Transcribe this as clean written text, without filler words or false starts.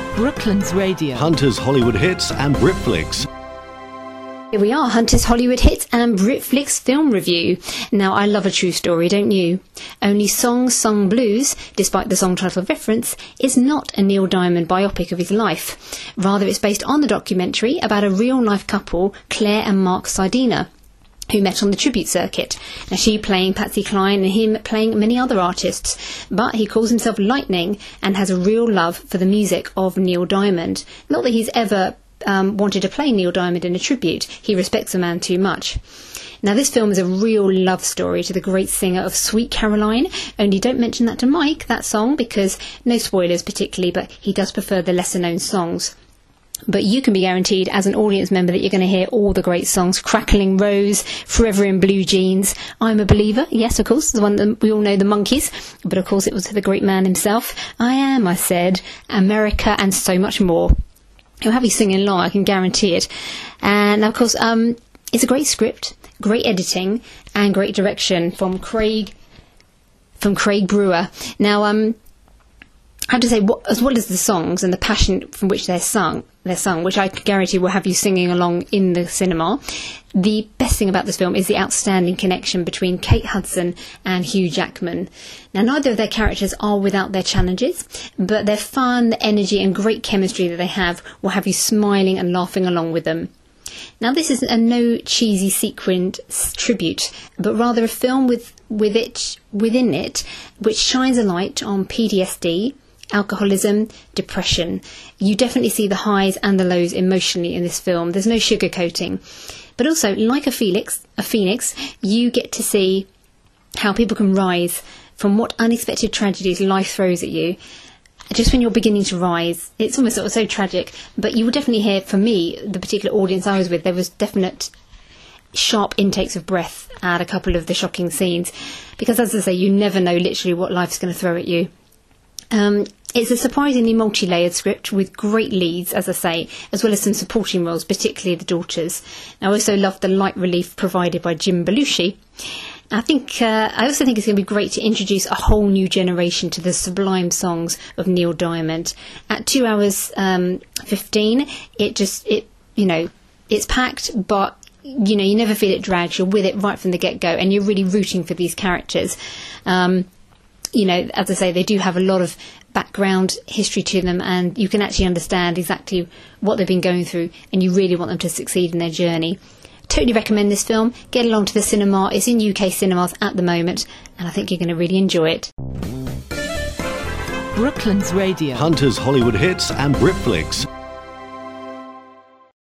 Brooklands Radio. Hunter's Hollywood Hits and Britflicks. Here we are, Hunter's Hollywood Hits and Britflicks film review. Now, I love a true story, don't you? Only Songs Sung Blues, despite the song title reference, is not a Neil Diamond biopic of his life. Rather, it's based on the documentary about a real-life couple, Claire and Mark Sardina, who met on the tribute circuit. Now, she playing Patsy Cline and him playing many other artists. But he calls himself Lightning and has a real love for the music of Neil Diamond. Not that he's ever wanted to play Neil Diamond in a tribute. He respects the man too much. Now, this film is a real love story to the great singer of Sweet Caroline, only don't mention that to Mike, that song, because no spoilers particularly, but he does prefer the lesser known songs. But you can be guaranteed as an audience member that you're going to hear all the great songs. Crackling Rose, Forever in Blue Jeans, I'm a Believer, yes, of course, the one that we all know, the Monkees, but of course it was the great man himself. I Am, I Said, America, and so much more. He'll have you singing along, I can guarantee it. And of course, it's a great script, great editing, and great direction from Craig Brewer. Now, I have to say, as well as the songs and the passion from which they're sung, which I guarantee will have you singing along in the cinema, the best thing about this film is the outstanding connection between Kate Hudson and Hugh Jackman. Now, neither of their characters are without their challenges, but their fun, the energy and great chemistry that they have will have you smiling and laughing along with them. Now, this isn't a no cheesy sequined tribute, but rather a film within it which shines a light on PTSD, alcoholism, depression. You definitely see the highs and the lows emotionally in this film. There's no sugarcoating. But also, like a phoenix, you get to see how people can rise from what unexpected tragedies life throws at you. Just when you're beginning to rise, it's almost sort of so tragic. But you will definitely hear, for me, the particular audience I was with, there was definite sharp intakes of breath at a couple of the shocking scenes. Because, as I say, you never know literally what life's going to throw at you. It's a surprisingly multi-layered script with great leads, as I say, as well as some supporting roles, particularly the daughters. I also loved the light relief provided by Jim Belushi. I also think it's going to be great to introduce a whole new generation to the sublime songs of Neil Diamond. At 2 hours 15, it's packed, but you never feel it drags. You're with it right from the get-go, and you're really rooting for these characters. As I say, they do have a lot of background history to them, and you can actually understand exactly what they've been going through, and you really want them to succeed in their journey. Totally recommend this film. Get along to the cinema. It's in UK cinemas at the moment, and I think you're going to really enjoy it. Brooklands Radio. Hunter's Hollywood Hits and Britflicks.